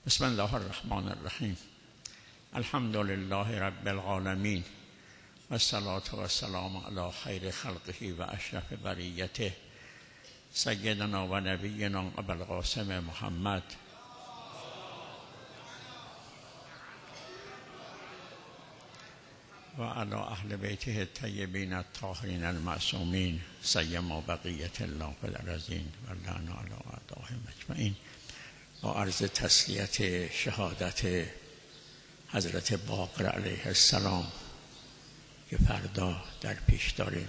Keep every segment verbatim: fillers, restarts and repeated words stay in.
بسم الله الرحمن الرحیم. الحمد لله رب العالمین و الصلاة و السلام علی خیر خلقه و اشرف بریته سیدنا و نبینا ابوالقاسم محمد و علی اهل بیته الطیبین الطاهرین المعصومین سیما بقیة الله فی الارضین و لعن علی اعدائهم اجمعین. با عرض تسلیت شهادت حضرت باقر علیه السلام که فردا در پیش داریم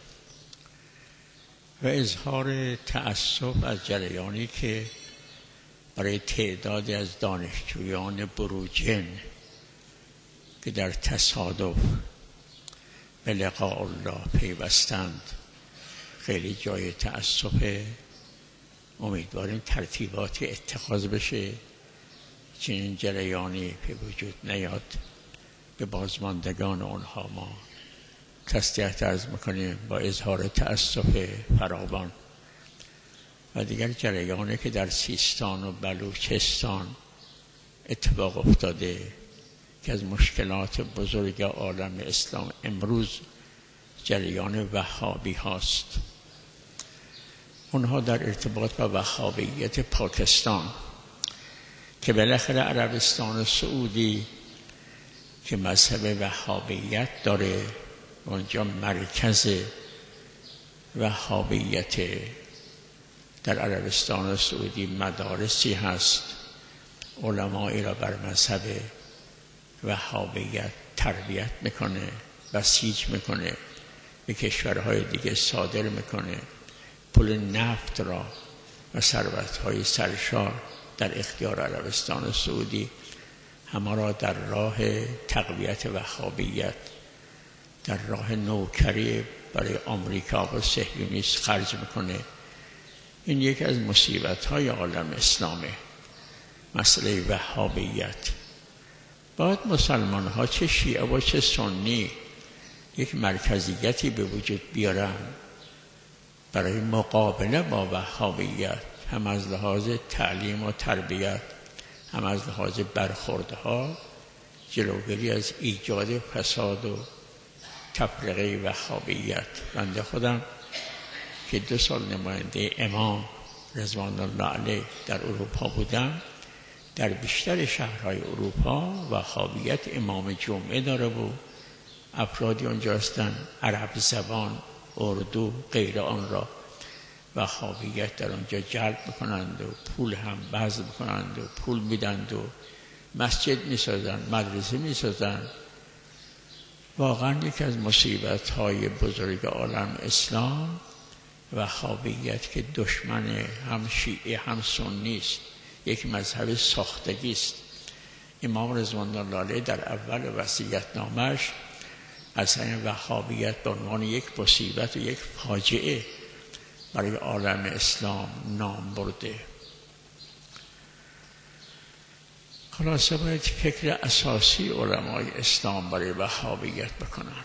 و اظهار تأسف از جریانی که برای تعدادی از دانشجویان بروجن که در تصادف به لقاء الله پیوستند خیلی جای تأسفه. امیدواریم ترتیباتی اتخاذ بشه چنین جریانی به وجود نیاد. به بازماندگان اونها ما تسلیت عرض میکنیم با اظهار تأسف فراوان. و دیگر جریانی که در سیستان و بلوچستان اتفاق افتاده که از مشکلات بزرگ عالم اسلام امروز جریان وهابی هاست. اونها در ارتباط با وهابیت پاکستان که بالاخره عربستان سعودی که مذهب وهابیت داره، اونجا مرکز وهابیت در عربستان سعودی مدارسی هست، علمایی را بر مذهب وهابیت تربیت میکنه، بسیج میکنه، به کشورهای دیگه صادر میکنه، پول نفت را و ثروت‌های سرشار در اختیار عربستان سعودی همه را در راه تقویت وهابیت، در راه نوکری برای آمریکا و صهیونیسم خرج میکنه. این یکی از مصیبت‌های عالم اسلامه، مسئله وهابیت. باید مسلمان ها چه شیعه و چه سنی یک مرکزیتی به وجود بیارن برای مقابله با وهابیت، هم از لحاظ تعلیم و تربیت، هم از لحاظ برخوردها، جلوگیری از ایجاد فساد و تفرقه وهابیت. بنده خودم که دو سال نماینده امام رضوان الله علیه در اروپا بودم، در بیشتر شهرهای اروپا وهابیت امام جمعه داره و افرادی اونجا هستن عرب زبان، اردو غیر آن را وهابیت در آنجا جلب میکنند و پول هم بذل میکنند و پول میدند و مسجد میسازند، مدرسه میسازند. واقعا یکی از مصیبت های بزرگ عالم اسلام وهابیت که دشمن هم شیعه هم سنی است، یک مذهب ساختگی است. امام رضوان الله علیه در اول وصیت نامش از این وهابیت به عنوان یک مصیبت و یک فاجعه برای عالم اسلام نام برده. خلاصه باید فکر اساسی علمای اسلام برای وهابیت بکنن.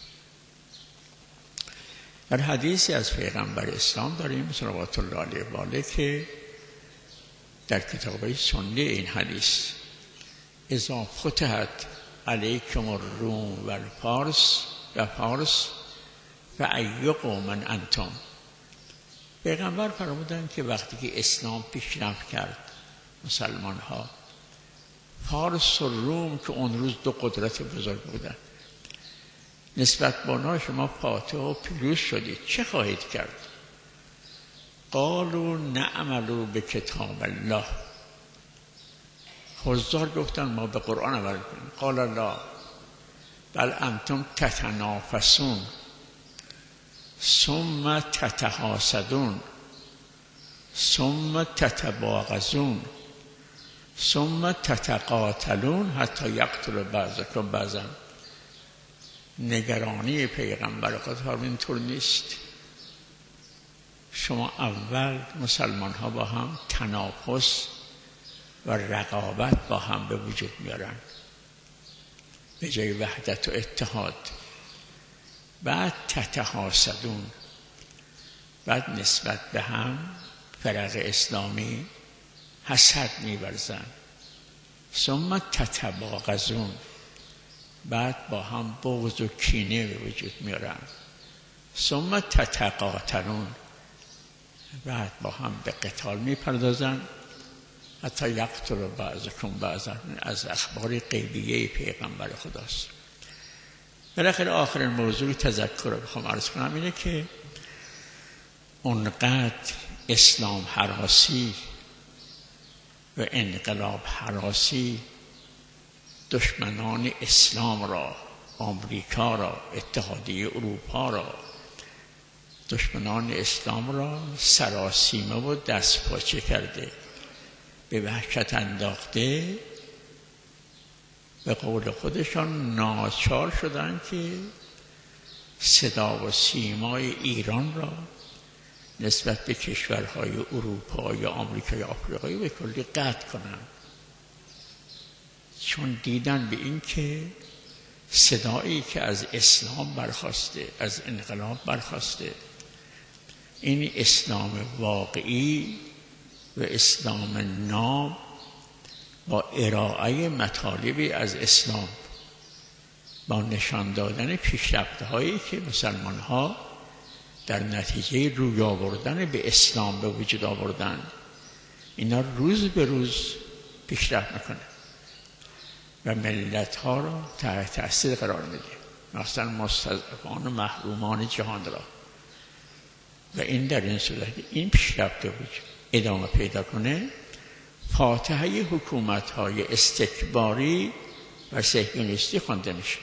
در حدیثی از پیغمبر اسلام داریم صلوات الله علیه و آله که در کتابه سنی این حدیث اذا فتحت علیکم الروم و الفارس و فارس فأی قوم انتم. پیغمبر فرمودند که وقتی که اسلام پیشرفت کرد، مسلمان ها، فارس و روم که اون روز دو قدرت بزرگ بودند، نسبت به آنها شما فاتح و پیروز شدید، چه خواهید کرد؟ قالوا نعملوا به کتاب الله. حضار گفتن ما به قرآن عمل کنیم. قال الله بل انتم تتنافسون ثم تتحاسدون ثم تتباغضون ثم تتقاتلون حتی یقتل بعضکم بعضا. نگرانی پیغمبر خدا اینطور نیست. شما اول مسلمان ها با هم تنافس و رقابت با هم به وجود میارن به جای وحدت و اتحاد. بعد تتحاسدون، بعد نسبت به هم فرق اسلامی حسد می‌ورزند. ثم تتباغضون، بعد با هم بغض و کینه به وجود میارن. ثم تتقاتلون، بعد با هم به قتال میپردازن. حتی یقتل بعضکم بعضا، از اخبار غیبیه پیغمبر خداست. بالاخره آخرین موضوع تذکر رو بخوام عرض کنم اینه که اونقدر اسلام هراسی و انقلاب هراسی دشمنان اسلام را، آمریکا را، اتحادیه اروپا را، دشمنان اسلام را سراسیمه و دست پاچه کرده، به وحشت انداخته. به قول خودشان ناچار شدند که صدا و سیمای ایران را نسبت به کشورهای اروپا یا آمریکا یا آفریقایی به کلی قطع کنند، چون دیدن به این که صدایی که از اسلام برخاسته، از انقلاب برخاسته، این اسلام واقعی و اسلام ناب با ارائه مطالبی از اسلام، با نشان دادن پیشرفت‌هایی که مسلمان‌ها در نتیجه روی آوردن به اسلام به وجود آوردن، اینا روز به روز پیشرفت میکنه و ملت‌ها را تحت تأثیر قرار میده، مثلا مستضعفان و محرومان جهان را. و این در این صورت این پیشرفت وجود ادامه پیدا کنه، فاتحه حکومت‌های استکباری و صهیونیستی خوانده میشه.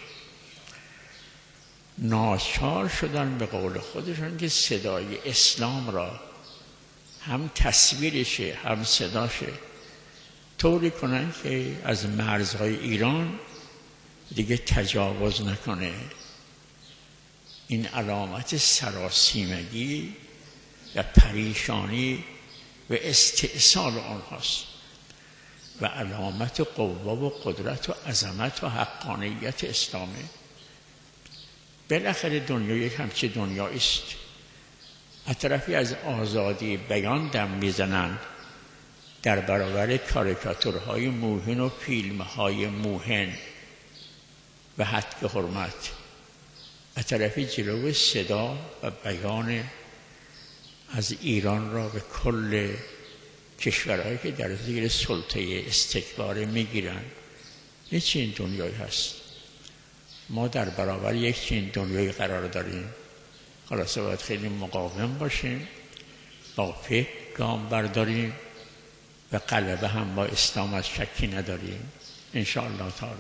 ناچار شدن به قول خودشون که صدای اسلام را هم تصویرشه هم صداشه طوری کنن که از مرزهای ایران دیگه تجاوز نکنه. این علامت سراسیمگی و پریشانی و استئصال آنهاست و علامت قوه و قدرت و عظمت و حقانیت اسلامه. بالاخره دنیا یک همچه دنیایی است. از طرفی از آزادی بیان دم میزنند در برابر کاریکاتورهای موهن و فیلمهای موهن و حد حرمت، از طرفی جلو صدا و بیان از ایران را به کل کشورهایی که در زیر سلطه استکبار میگیرن. این چنین دنیایی هست. ما در برابر یک چنین دنیایی قرار داریم. خلاصه باید خیلی مقاوم باشیم، با فکر گام برداریم و غلبه هم با اسلام از شکی نداریم انشاءالله تعالی.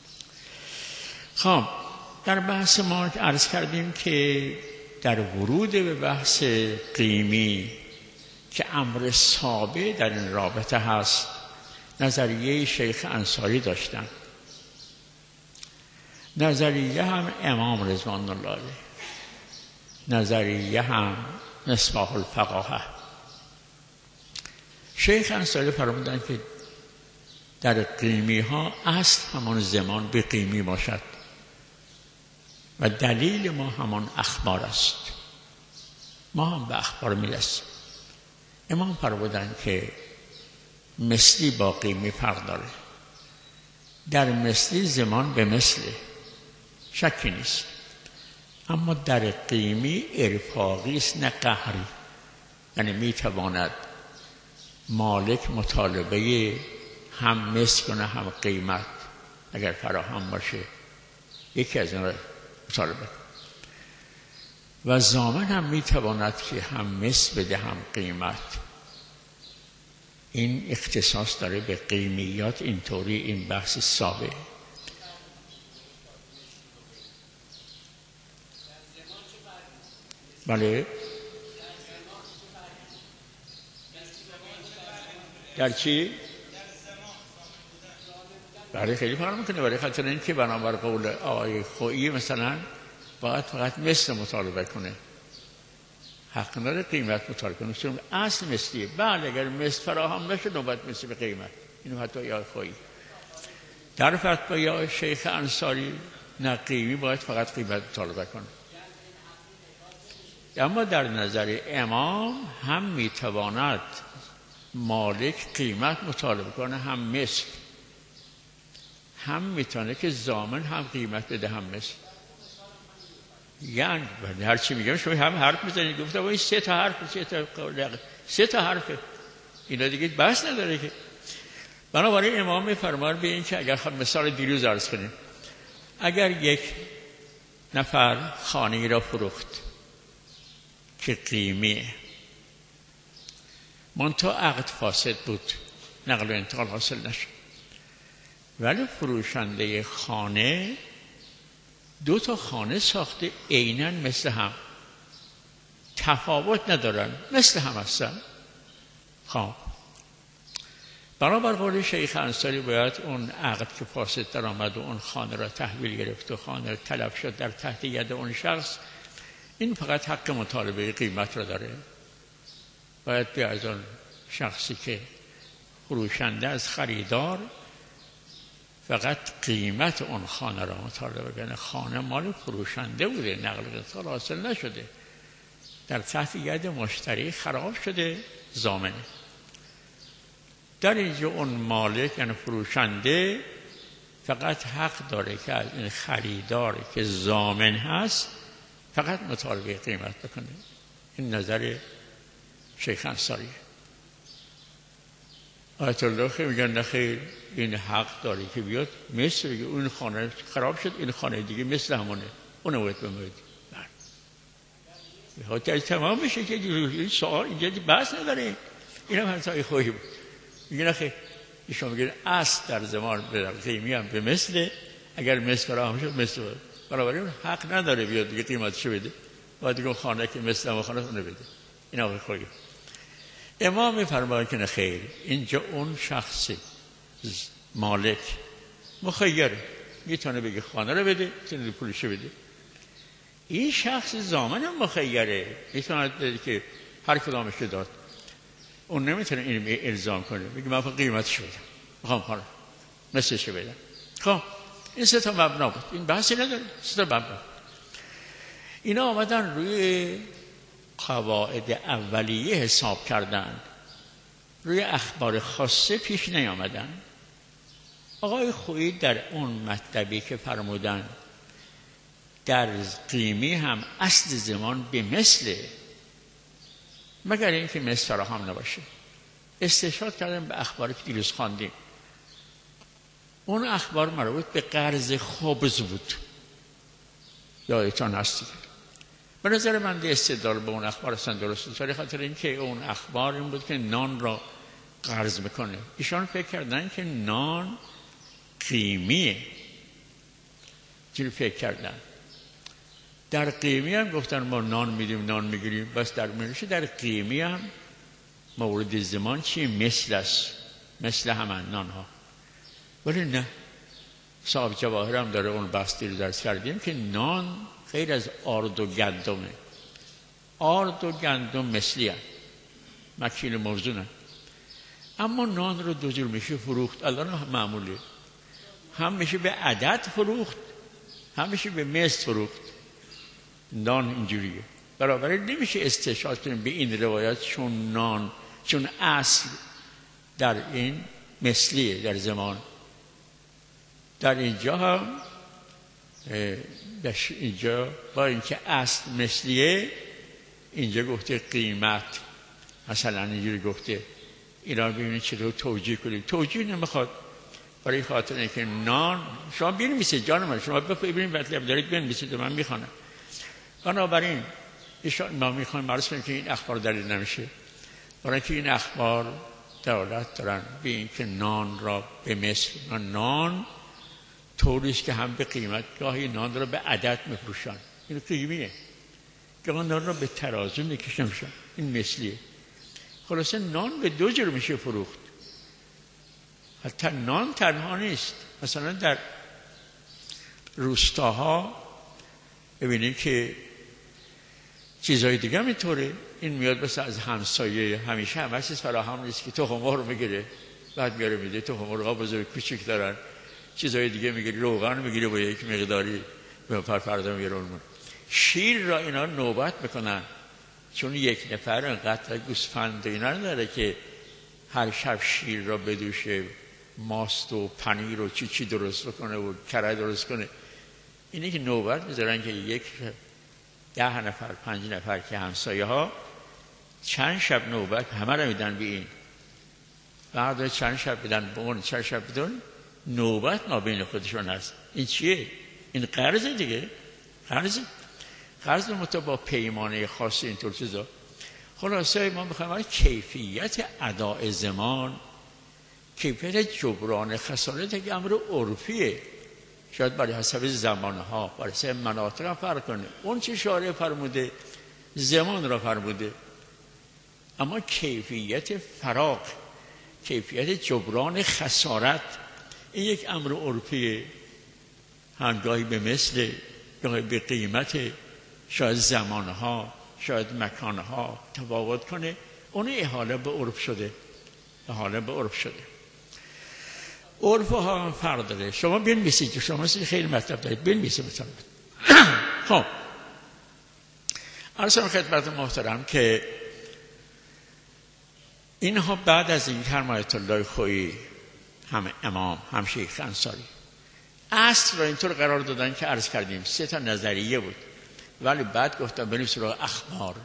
خب در بحث ما عرض کردیم که در ورود به بحث قیمی که امر ثابت در این رابطه هست، نظریه شیخ انصاری داشتن، نظریه هم امام رضوان الله علیه، نظریه هم مصباح الفقاهه. شیخ انصاری فرمودن که در قیمی ها اصل همان زمان به قیمی باشد و دلیل ما همان اخبار است. ما هم به اخبار میرسیم. امام فرمودن که مثلی با قیمی فرق داره. در مثلی زمان به مثله، شکی نیست، اما در قیمی ارفاقی است نه قهری. یعنی میتواند مالک مطالبه هم مثل کنه هم قیمت اگر فراهم باشه، یکی از این مطالبه، و ضامن هم میتواند که هم مثل بده هم قیمت. این اختصاص داره به قیمیات، اینطوری این بحث ثابت. بله در چی؟ برای خیلی فرق میکنه. برای خاطر این که بنابر قول آقای خویی مثلا باید فقط مثل مطالبه کنه، حق نداره قیمت مطالبه کنه، چون اصل مثلیه. بله اگر مثل فراهم نشه نوبت مثل به قیمت. اینو حتی آقای خویی. در فتوای آقای شیخ انصاری نه، قیمی باید فقط قیمت مطالبه کنه. اما در نظر امام هم میتواند مالک قیمت مطالبه کنه هم مثل. هم میتونه که ضامن هم قیمت بده هم مثل. یعنی هر چی میگم شما هم حرف میزنید. گفتم این سه تا حرف سه تا سه تا حرفه، اینا دیگه بحث نداره که. بنابراین امام میفرماید به این که اگر خود مثال دیروز عرض کنیم، اگر یک نفر خانه را فروخت که قیمه منتها عقد فاسد بود، نقل و انتقال حاصل نشد، ولی فروشنده خانه دو تا خانه ساخته عیناً مثل هم، تفاوت ندارن، مثل هم هستن. خب بنابر قول شیخ انصاری باید اون عقد که فاسد در آمد و اون خانه را تحویل گرفت و خانه تلف شد در تحت ید اون شخص، این فقط حق مطالبه قیمت را داره. باید بیا از اون شخصی که فروشنده از خریدار فقط قیمت اون خانه را مطالبه کنه. خانه مال فروشنده بوده، نقل و انتقال حاصل نشده، در تحت ید مشتری خراب شده، ضامنه. در اینجا اون مالک یعنی فروشنده فقط حق داره که از این خریداری که ضامن هست فقط مطالبه قیمت بکنه. این نظر شیخ انصاریه. آیت الله خیلی میگن نخیر، این حق داره که بیاد مثل بگه اون خانه خراب شد، این خانه دیگه مثل همونه، اونو باید بماید. حتی تمام بشه که این سوال اینجا بحث نداره. این هم همسای خوبی بود. میگه نخیر، ایشون میگه اصل در زمان به قیمی هم به مثله، اگر مثل فراهم شد مثل باید. بنابراین حق نداره بیاد دیگه قیمتشو بده، باید دیگه خانه که مثل هم خانه اونو بده. این آقای خوبی. امام میفرماید که نخیر، اینجا اون شخص مالک مخیره، میتونه بگه خانه رو بده، میتونه پولشو بده. این شخص ضامن هم مخیره، میتونه بده که هر کدامش داد. اون نمیتونه این الزام کنه، بگه من قیمتشو بدم، میخوام خانه مثلشو بدم. خب این سه تا مبنا بود، این بحثی نداره، سه تا مبنا. اینا آمدن روی قواعد اولیه حساب کردن، روی اخبار خاصه پیش نیامدن. آقای خویی در اون مطلبی که فرمودن در قیمی هم اصل زمان به مثل، مگر اینکه مثل فراهم نباشه، استشهاد کردن به اخباری که دیروز خواندیم. اون اخبار مربوط به قرض خبز بود، یادتان هستی. به نظر من ده استدلال به اون اخبار اصلا درست نیست، ولی خاطر اینکه اون اخبار این بود که نان را قرض میکنه. ایشان فکر کردن که نان قیمیه، چیزی فکر کردن. در قیمی هم گفتن ما نان میدیم نان میگیریم، بس در منشه در قیمی هم مورد زمان چیه؟ مثل است، مثل همان نان ها. ولی نه، صاحب جواهر هم داره اون بحثی رو درس کردیم که نان غیر از آرد و گندمه. آرد و گندم مثلی هم مکیل موزونه، اما نان رو دو جور میشه فروخت. الان معموله، هم میشه به عدد فروخت، هم میشه به مثل فروخت. نان اینجوریه. برابر نمیشه استشهاد کنیم به این روایت، چون نان چون اصل در این مثلیه در زمان. در اینجا هم اینجا با اینکه اصل مثلیه، اینجا گفته قیمت، مثلا اینجوری گفته. اینا ببینید چطور توجیه کنید. توجیه نمیخواد، برای خاطر اینکه نان شما بنویسید جان من، شما ببینید مطلب دارید بنویسید و من میخوانم. بنابراین ایشان ما میخوایم عرض کنیم که این اخبار دلیل نمیشه، برای که این اخبار دلالت دارن به اینکه نان را به مثل، نان طوریست که هم به قیمت، گاهی نان را به عدد میفروشن، این قیمیه، گاهی نان را به ترازو میکشن، این مثلیه. خلاصه نان به دو جور میشه فروخت. حتی نان تنها نیست، مثلا در روستاها ببینید که چیزهای دیگه هم اینطوره. این میاد مثلا از همسایه، همیشه همه چیز فراهم نیست که تخم مرغ میگیره بعد میاره میده. تخم مرغ بزرگ کوچیک دارن، چیزهای دیگه میگیره، روغن میگیره با یک مقداری به پر فردا میگیره. شیر را اینا نوبت میکنن، چون یک نفر انقدر گوسفند اینا نداره که هر شب شیر را بدوشه ماست و پنیر و چی چی درست بکنه و کره درست کنه. اینه که نوبت میذارن که یک ده نفر پنج نفر که همسایه ها چند شب نوبت همه رو میدن به این، بعد چند شب بدن به اون، چند شب بدن، نوبت ما بین خودشون هست. این چیه؟ این قرض دیگه، قرض قرض متا با پیمانه خاصی اینطور چیزا. خلاصه ما میخوایم کیفیت اداء زمان، کیفیت جبران خسارت که امر عرفیه، شاید برای حسب زمانها برای حسب مناطق فرق کنه. اون چه شارع فرموده زمان را فرموده، اما کیفیت فراق، کیفیت جبران خسارت این یک امر عرفیه. هنگاهی به مثل، گاهی به قیمت، شاید زمانها شاید مکانها تفاوت کنه، اون احاله به عرف شده، احاله به عرف شده. عرف ها فرق داره. شما بنویسید، شما خیلی مطلب دارید، بنویسید مثلا. خب عرض خدمت محترم که اینها بعد از این هر آیت الله خویی، هم امام هم شیخ انصاری اصل را اینطور قرار دادن که عرض کردیم سه تا نظریه بود، ولی بعد گفتم بریم سراغ اخبار.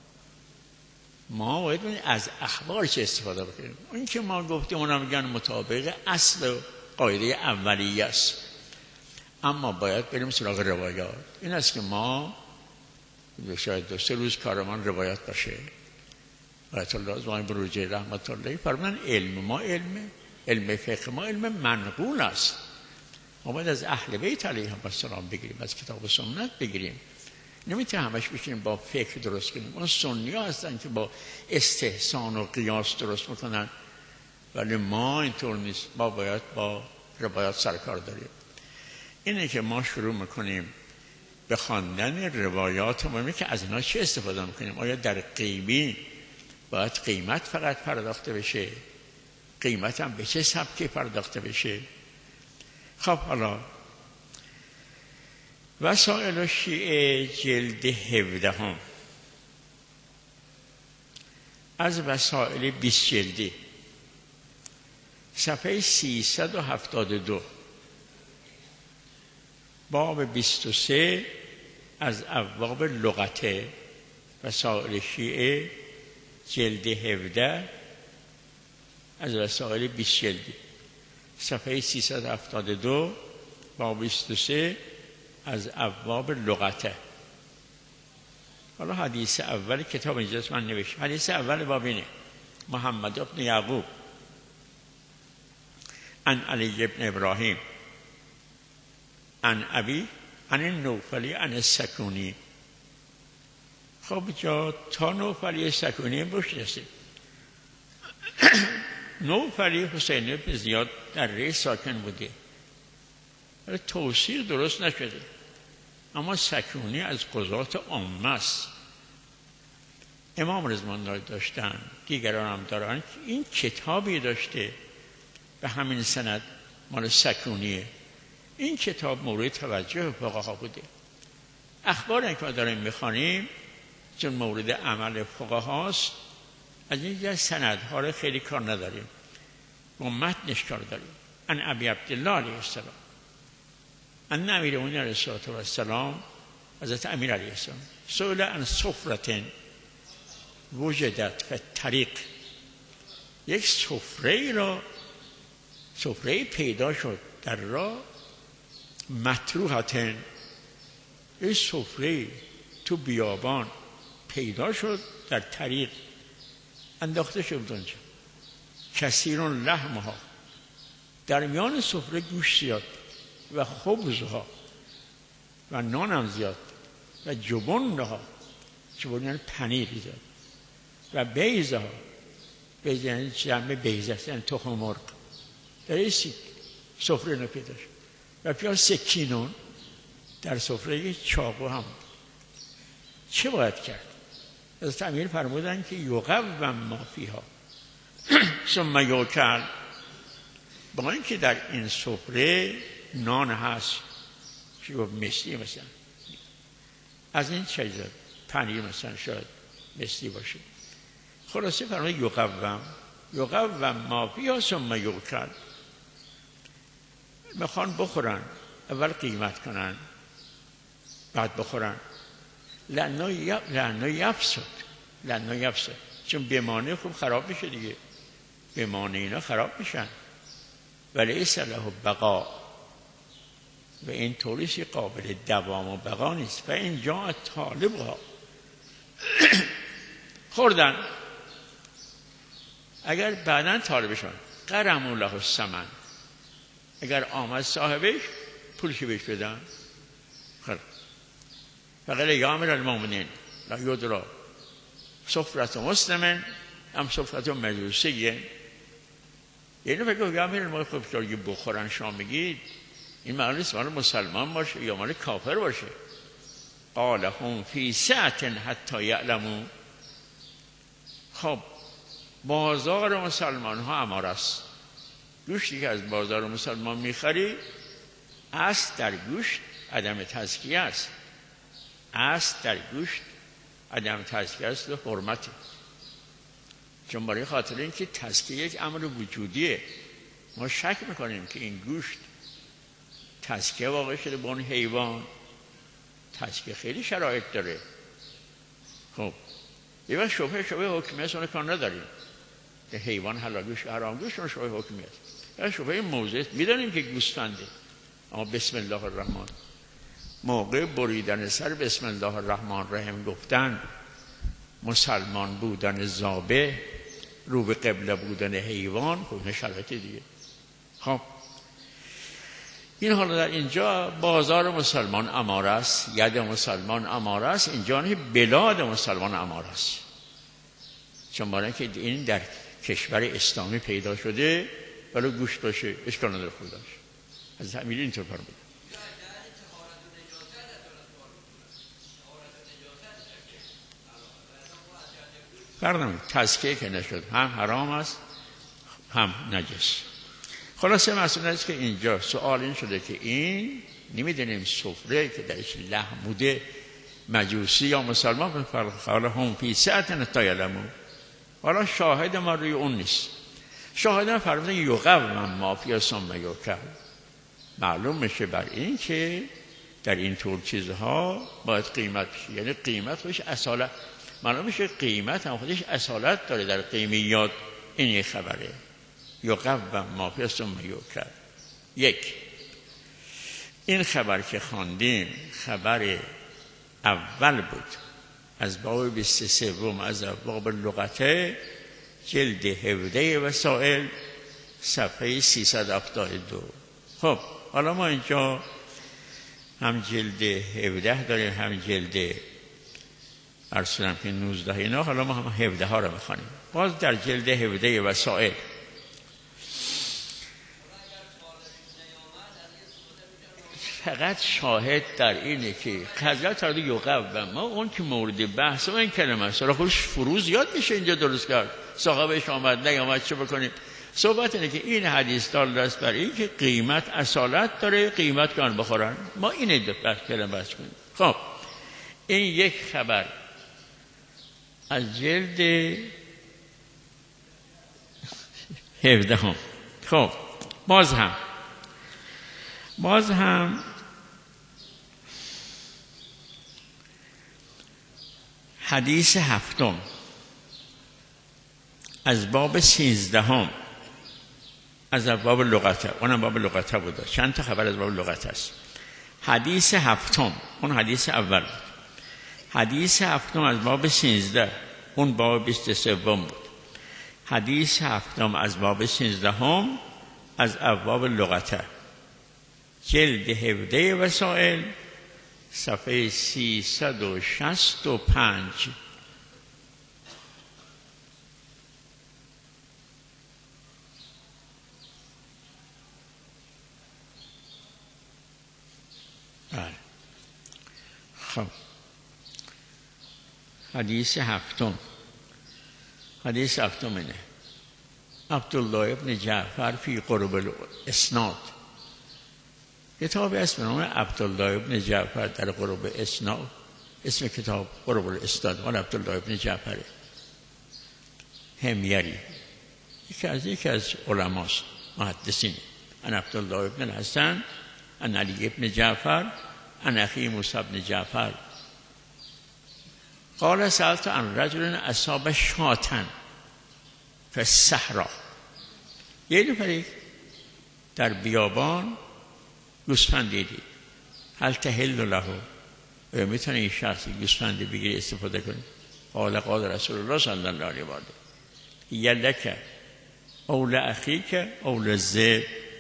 ما باید از اخبار چه استفاده بکنیم. این که ما گفتیم اونا میگن مطابق اصل و قاعده اولیه است، اما باید بریم سراغ روایات. این است که ما شاید دو سه روز کارمان روایات باشه. آیت الله از وای بروجی رحمت الله فرمان علم ما علم علم فقه ما علم منقول است. ما باید از اهل بیت علیهم السلام بگیریم، از کتاب و سنت بگیریم. نمیتونه همش بشینیم با فکر درست کنیم. اون سنی ها هستن که با استحسان و قیاس درست میکنن، ولی ما اینطور نیست. ما باید با روایات سرکار داریم. اینه که ما شروع میکنیم به خواندن روایات. ما که از اینا چه استفاده میکنیم؟ آیا در قیمی باید قیمت فقط پرداخته بشه؟ قیمت هم به چه سبکی پرداخته بشه؟ خب حالا وسائل شیعه جلد هفده هم از وسائل بیست جلدی صفحه سیصد و هفتاد و دو باب بیست و سه از ابواب لغته. وسائل شیعه جلد هفده از وسائل بیست جلدی صفحه سیصد و هفتاد و دو باب بیست و سه از ابواب لغته. حالا حدیث اول کتاب اینجاست من نوشتم. حدیث اول باب اینه: محمد ابن یعقوب عن علی ابن ابراهیم عن ابی عن النوفلی عن السکونی. خب جا تا نوفلی سکونی بشناسید. نوفلی حسین بن زیاد در ری ساکن بوده، ولی توصیق درست نشده. اما سکونی از قضات عامه است. امام رضوان داشتن، دیگران هم دارن. این کتابی داشته به همین سند مال سکونیه. این کتاب مورد توجه فقها بوده. اخبار که ما داریم میخوانیم چون مورد عمل فقهاست، از این سندها رو خیلی کار نداریم، با متنش کار داریم. ان ابی عبدالله علیه السلام ان امیرالمؤمنین علیه السلام، حضرت امیر علیه السلام، سئل عن سفرة وجدت فی الطریق. یک سفره را سفره پیدا شد در راه، مطروحة، یک سفره تو بیابان پیدا شد در طریق، انداخته شد اونجا. کثیر لحمها، در میان سفره گوشت زیاد و خبزها و نان هم زیاد و جبنها، جبن یعنی پنیر زیاد، و بیزها، بیز یعنی جمع بیز است یعنی تخم مرغ. در این سفره اینو پیدا شد. و پیاز سکینون، در سفره چاقو هم. چه باید کرد؟ حضرت امیر فرمودن که یقوم ما فیها ثم یوکل. با اینکه در این سفره نان هست که مثلی مثلا از این چیزا پنیر مثلا شاید مثلی باشه، خلاصه فرمود یقوم یقوم ما فیها ثم یوکل. میخوان بخورن، اول قیمت کنن بعد بخورن. لأنه یف... لأنه یفسد لأنه یفسد چون بمانه خوب خراب میشه دیگه، بمانه اینا خراب میشن. ولی لیس له بقا، و این طوریسی قابل دوام و بقا نیست. و اینجا طالبها خوردن، اگر بعداً طالبشون قرموا له الثمن، اگر آمد صاحبش پولشی بهش بدن. خیلی فقط یا امیر المؤمنین لا یدرا سفرت مسلمین ام سفرت مجوسیه. یعنی فکر یا امیر المؤمنین خب که بخورن شما میگید این معنی نیست مال مسلمان باشه یا مال کافر باشه. قال هم فی سعة حتی یعلموا. خب بازار مسلمان ها امار است. گوشتی که از بازار مسلمان میخری اصل در گوشت عدم تزکیه است. اصل در گوشت عدم تزکیه است و حرمته. چون برای خاطر این که تزکیه یک امر وجودیه، ما شک میکنیم که این گوشت تزکیه واقع شده به اون حیوان. تزکیه خیلی شرایط داره. خب یه وقت شبه شبه حکمیت اون کار نداریم که حیوان حلال گوشت حرام گوشت اون شبه حکمیت. یا شبه موضع میدانیم که گوسفنده، اما بسم الله الرحمن موقع بریدن سر بسم الله الرحمن الرحیم گفتن، مسلمان بودن ذابح رو به قبله بودن حیوان، خب شرایط دیگه. خب این حالا در اینجا بازار مسلمان اماره است، ید مسلمان اماره است، اینجا بلاد مسلمان اماره است. چون برای که این در کشور اسلامی پیدا شده ولی گوشت باشه اشکال نداره خودش. از همین اینطور کار بود. فرق نمیکنه، تزکیه که نشد هم حرام است هم نجس. خلاصه مسئله است که اینجا سوال این شده که این نمیدونیم سفره که درش لحم بوده مجوسی یا مسلمان، حالا هم فی سعة حتی یعلموا. حالا شاهد ما روی اون نیست. شاهد ما فرموده یقوم ما فی ثم یؤکل. معلوم میشه بر این که در این طور چیزها باید قیمت بشه، یعنی قیمت خودش اصالت. معلوم میشه قیمت هم خودش اصالت داره در قیمیات. این یک خبره. یقوم ما فی ثم یؤکل. یک، این خبر که خواندیم خبر اول بود از باب بیست و سه از باب لغته، جلد هفده وسائل، صفحه سیصد و هفتاد و دو. خب حالا ما اینجا هم جلد هفده داریم هم جلد ارسلم که نوزده اینا. حالا ما هم هفده ها رو میخوانیم. باز در جلد هفده وسائل فقط شاهد در اینه که حضرت فرمود یقوم ما، اون که مورد بحث ما این کلمه است. را خودش فروز یاد میشه اینجا درست کرد. صاحبش آمد نیامد چه بکنیم؟ صحبت اینه که این حدیث دال است بر این که قیمت اصالت داره، قیمت کن بخورن. ما اینه دو بحث کلمه بحث کنیم. خب این یک خبر از جلد هفده هم. خب باز هم باز هم حدیث هفتم از باب سیزدهم از باب لغته، اونم باب لغته بوده. چند تا خبر از باب لغته است. حدیث هفتم اون حدیث اول. حدیث هفتم از باب سیزده اون باب بیست و سه بود. حدیث هفتم از باب سیزدهم از ابواب لغته، جلد هفده وسائل، صفحه سیصد و شصت و پنج. بله. خب حدیث هفتم حدیث هفتم اینه: عبدالله ابن جعفر فی قرب الاسناد. کتابی اسم نام عبدالله ابن جعفر در قرب اسناد. اسم کتاب قرب الاسناد مال عبدالله ابن جعفر حمیری، یکی از یکی از علماست محدثین عن عبدالله ابن الحسن عن علی ابن جعفر عن اخی موسی ابن جعفر قال سألت عن رجل اصاب شاة فی الصحراء. یه نفری در بیابان گوسفند دید، هل تحل له، میتونه این شخصی گوسفند بگیری استفاده کنه؟ قال قال رسول الله صلی الله علیه و آله یلک او لاخیک او للذئب.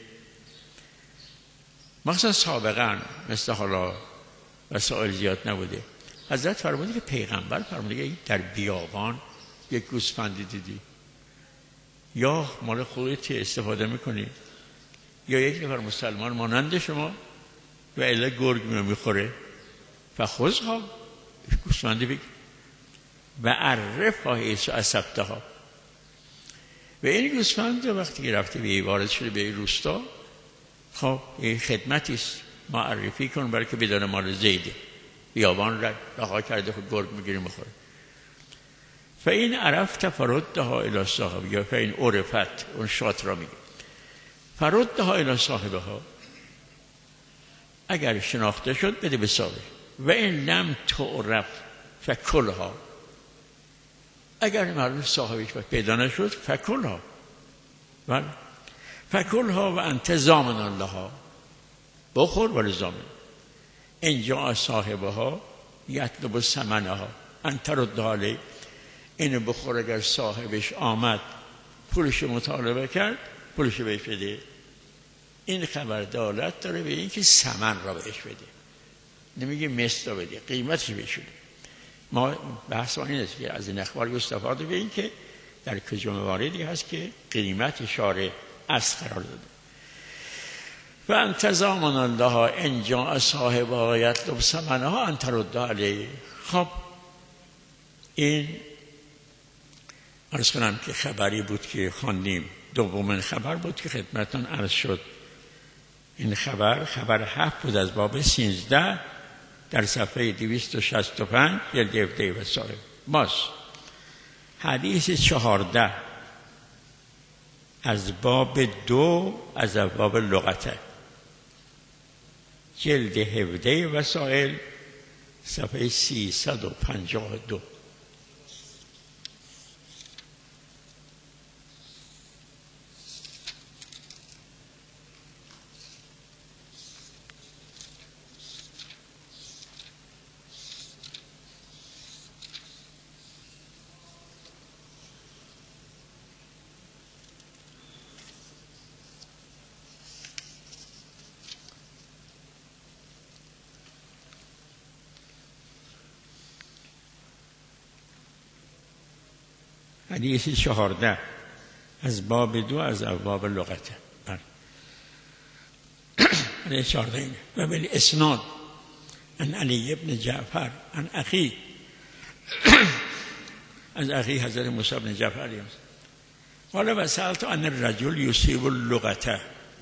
مثلا سابقا مثل حالا وسائل زیاد نبوده، حضرت فرموده که پیغمبر فرموده در بیابان یک گوسفندی دیدی، یا مال خودت استفاده میکنی یا یک نفر مسلمان مانند شما و الا گرگ میخوره، فخذها، گوسفندی بگی و عرفها حیث اصبتها. و این گوسفند وقتی که رفته به وارد شده به روستا، خب این خدمتی است، معرفی کن برای که بدون مال زیده، بیابان را رها کرده خود گرگ میگیری میخوره. فاین عرفت فردها الی صاحب، یا فاین عرفت، اون شات را میگه، فردها الی صاحبها، اگر شناخته شد بده به صاحب، و این لم تعرف فکلها، اگر معلوم صاحبش پیدا نشد فکلها، بله فکلها و انت ضامن لها، بخور ولی ضامن. اینجا صاحبها یطلب ثمنها انت رد علیه، اینو بخور اگر صاحبش آمد پولش مطالبه کرد پولش بهش بده. این خبر دالت داره به این که ثمن را بهش بده، نمیگه مثل را بده، قیمتش بهش بده. ما بحث این است که از این اخبار استفاده به این که در کجا مواردی هست که قیمت شارع از قرار داده. و انت ضامن الله ان جاء صاحبها یطلب ثمنها انت رد علیه. خب این عرض کنم که خبری بود که خواندیم، دومین خبر بود که خدمتتون عرض شد. این خبر خبر هفت بود از باب سیزده در صفحه دویست و شصت و پنج جلد هفده وسائل. باز حدیث چهارده از باب دو از باب لغته، جلد هفده وسائل صفحه سیصد و پنجاه و دو. حدیث چهارده از باب دو از ابواب لغته. حدیث چهارده اینه. و بالاسناد عن علی ابن جعفر عن اخی، از اخی حضرت موسی ابن جعفر قال و سألت عن الرجل یصیب اللغته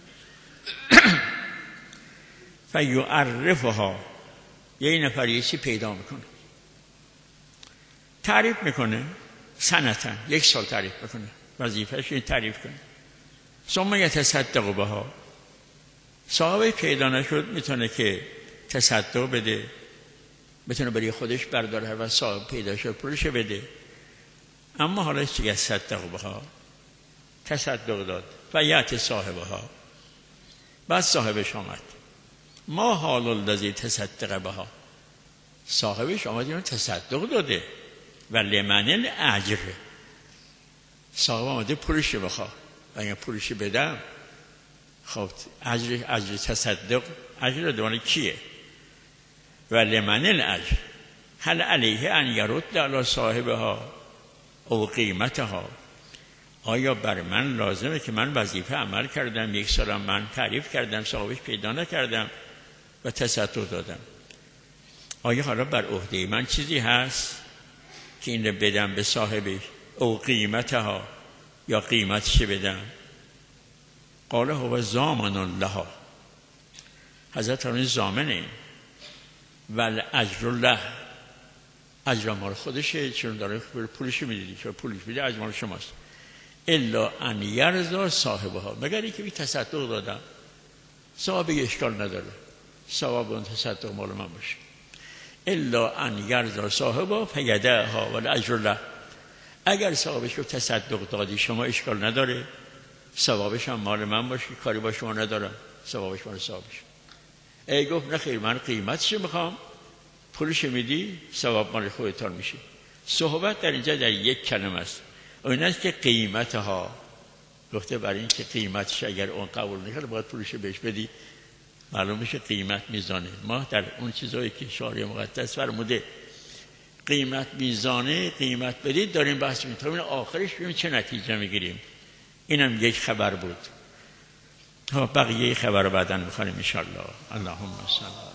فیعرفها، یه نفر یه چی پیدا میکنه، تعریف میکنه، سنتا یک سال تعریف بکنه، وظیفهش این تعریف کنه، ثم یتصدق بها، صاحب پیدا نشد میتونه که تصدق بده، میتونه برای خودش برداره و صاحب پیدا شد پولش بده. اما حالا چی یتصدق بها، تصدق داد و یأتی صاحبها، بعد صاحبش آمد، ما حال الذی تصدق بها، صاحبش آمد اینو تصدق داده و لمن الاجر، صاحب آمده پولش بخواه و اگر پولش بدم خب اجر اجر تصدق اجر دوانه کیه؟ و لمن الاجر هل علیه ان یرد علی صاحبها او قیمتها، آیا بر من لازمه که من وظیفه عمل کردم، یک سالم من تعریف کردم، صاحبش پیدا نکردم و تصدق دادم، آیا حالا بر عهده من چیزی هست که این رو بدم به صاحبش او قیمتها، یا قیمتش بدم؟ قال هو ضامن لها، حضرت فرمودن ضامنه، ول اجر له، اجر مال خودشه، چون داره پولش میدید، چون پولش میده اجر مال شماست، الا ان یرضا صاحبها، مگر اینکه بی تصدق دادم ثواب اشکال نداره، ثواب اون تصدق مال من باشه. الا ان یرضا صاحبها فیدعها والاجر له. اگر صاحبش رو تصدق دادی شما اشکال نداره، ثوابش هم مال من باشه، کاری با شما ندارم، ثوابش مال صاحبش. ای گفت نه خیر من قیمتش میخوام، پولش میدی ثواب مال خودتان میشه. صحبت در اینجا در یک کلمه است، اون است که قیمتها گفته برای این که قیمتش اگر اون قبول نکنه باید پولش بهش بدی، معلوم میشه قیمت میزانه. ما در اون چیزایی که شارع مقدس فرموده قیمت میزانه قیمت بدید داریم بحث می‌کنیم، تا آخرش ببینیم چه نتیجه میگیریم. اینم یک خبر بود. ها بقیه خبر بعداً می‌خونیم ان شاء الله. اللهم صل